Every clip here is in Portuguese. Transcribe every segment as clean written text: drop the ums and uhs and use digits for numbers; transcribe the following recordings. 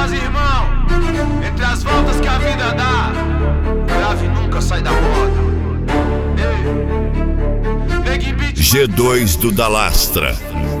paz, irmão. Entre as voltas que a vida dá, grave nunca sai da moda. G2 do Dalastra.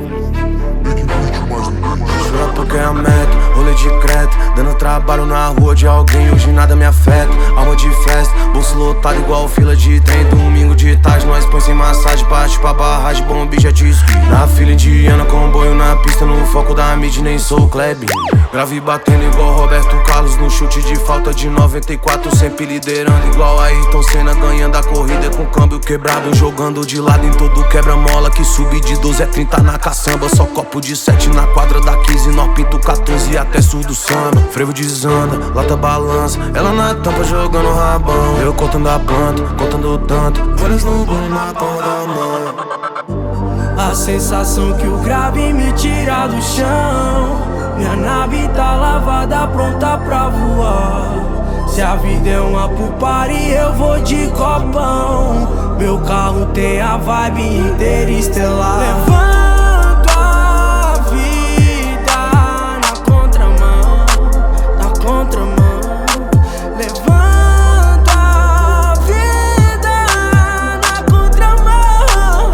Jura porque é a meta, rolê de creta, dando trabalho na rua de alguém, hoje nada me afeta. Alma de festa, bolso lotado igual fila de trem. Domingo de tarde, nós põe sem massagem, parte pra barragem, bomba já te esqui. Na fila indiana, comboio na pista, no foco da mídia, nem sou o Klebin. Grave batendo igual Roberto Carlos, no chute de falta de 94, sempre liderando igual Ayrton Senna, ganhando a corrida com câmbio quebrado, jogando de lado em todo quebra-mola, que sube de 12 é 30 na caçamba, só copo de 7 na quadra da 15, nós pinto 14 até surdo samba. Frevo desanda, lata balança, ela na tampa jogando rabão, eu contando a planta, contando tanto, folhas no bolo na palma da mão. A sensação que o grave me tira do chão, minha nave tá lavada, pronta pra voar. Se a vida é uma pupari, eu vou de copão. Meu carro tem a vibe interestelar. Levanto a vida na contramão, na contramão. Levanto a vida na contramão.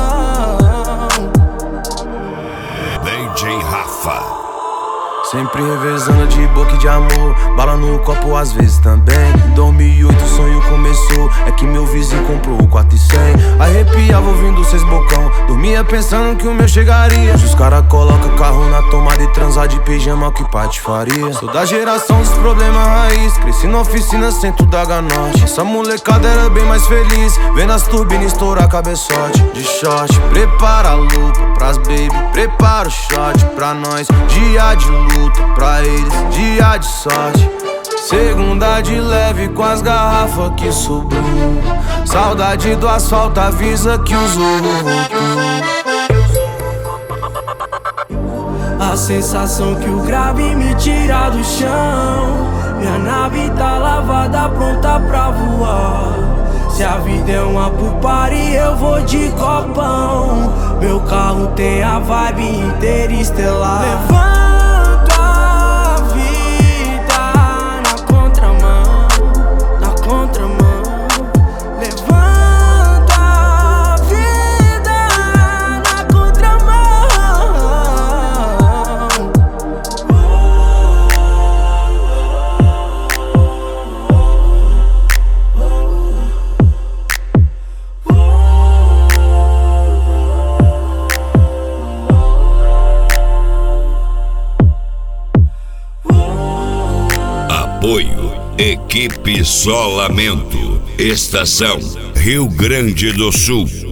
DJ Rafa. Sempre revezando de boca e de amor, bala no copo às vezes também. Em 2008 o sonho começou, é que meu vizinho comprou o 400. Arrepiava ouvindo 6 bocão, dormia pensando que o meu chegaria. Hoje os cara colocam o carro na tomada e transar de pijama, que patifaria. Sou da geração dos problemas raiz, cresci na oficina centro da Ganorte. Essa molecada era bem mais feliz, vendo as turbinas estourar cabeçote. De short, prepara a lupa pras baby, prepara o shot pra nós. Dia de luta pra eles, dia de sorte. Segunda de leve com as garrafas que sobrou. Saudade do asfalto avisa que usou. A sensação que o grave me tira do chão, minha nave tá lavada, pronta pra voar. Se a vida é uma pupari, eu vou de copão. Meu carro tem a vibe interestelar. Levanto a vida na contramão, na contramão. Levanto a vida na contramão. Apoio Equipe Isolamento, Estação Rio Grande do Sul.